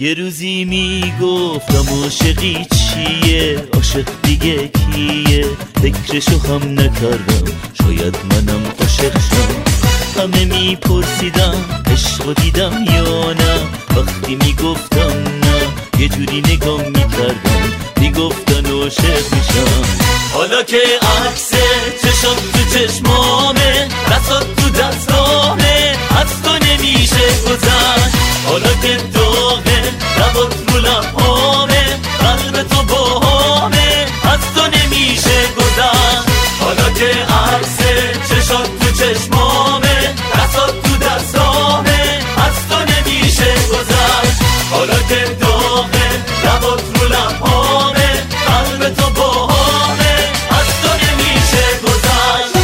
یه روزی میگفتم عاشقی چیه، عاشق دیگه کیه، فکرشو هم نکردم شاید منم عاشق شم. همه میپرسیدم عشقو دیدم یا نه، وقتی میگفتم نه یه جوری نگاه میکردم میگفتن عاشق میشم. حالا که عکس چشم تو چشمامه، دستات تو دستامه، از تو نمیشه گذشت. حالا که داغه لبات رو لبامه، قلب تو باهامه، از تو نمیشه گذشت. حالا که عکس چشات تو چشمامه، دستات تو دستامه، از تو نمیشه گذشت. حالا که داغه لبات رو لبامه، قلب تو باهامه، از تو نمیشه گذشت.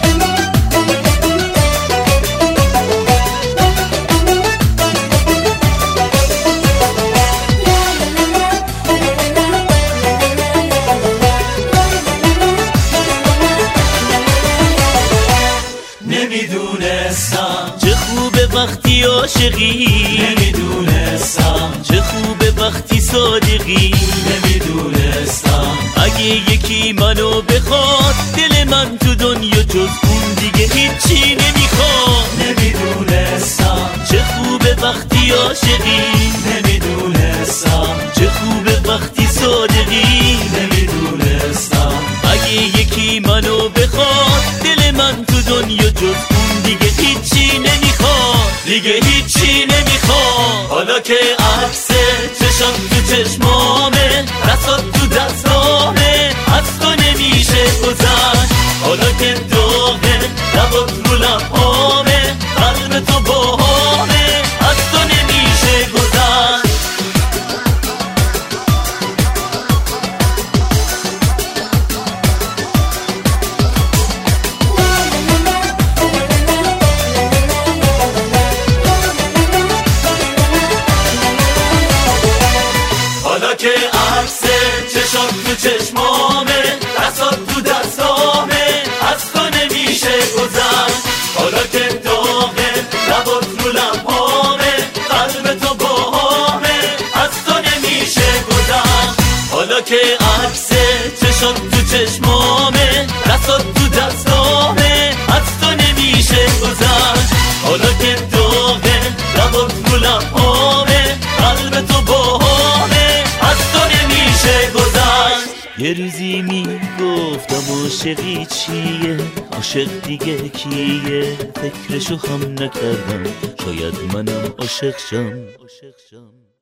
نمیدونستم چه خوبه وقتی عاشقی، نمیدونستم چه خوبه وقتی صادقی، نمیدونستم اگه یکی منو بخواد دل من تو دنیا جز اون دیگه هیچی نمیخواد. نمیدونستم چه خوبه وقتی عاشقی، نمیدونستم چه خوبه وقتی صادقی، نمیدونستم اگه یکی منو بخواد دل من تو دنیا جز اون دیگه هیچی نمیخواد، دیگه هیچی نمیخواد. حالا که عکس چشم تو چشمامه، دستات تو دستامه، از تو نمیشه گذشت. حالا که داغه لبات رو لبامه، قلب تو باهامه، از تو نمیشه گذشت. حالا که عکس چشم تو چشمامه، دستات تو دستامه، از تو نمیشه گذشت. حالا که داغه لبات رو لبامه، قلب تو باهامه، از تو نمیشه گذشت. حالا که عکس چشم تو چشمامه، دستات تو دستامه، از تو نمیشه گذشت. حالا که داغه لبات رو لبامه، قلب تو باهامه، از تو نمیشه گذشت. یه روزی میگفتم عاشقی چیه، عاشق دیگه کیه، فکرشو هم نکردم شاید منم عاشق شم.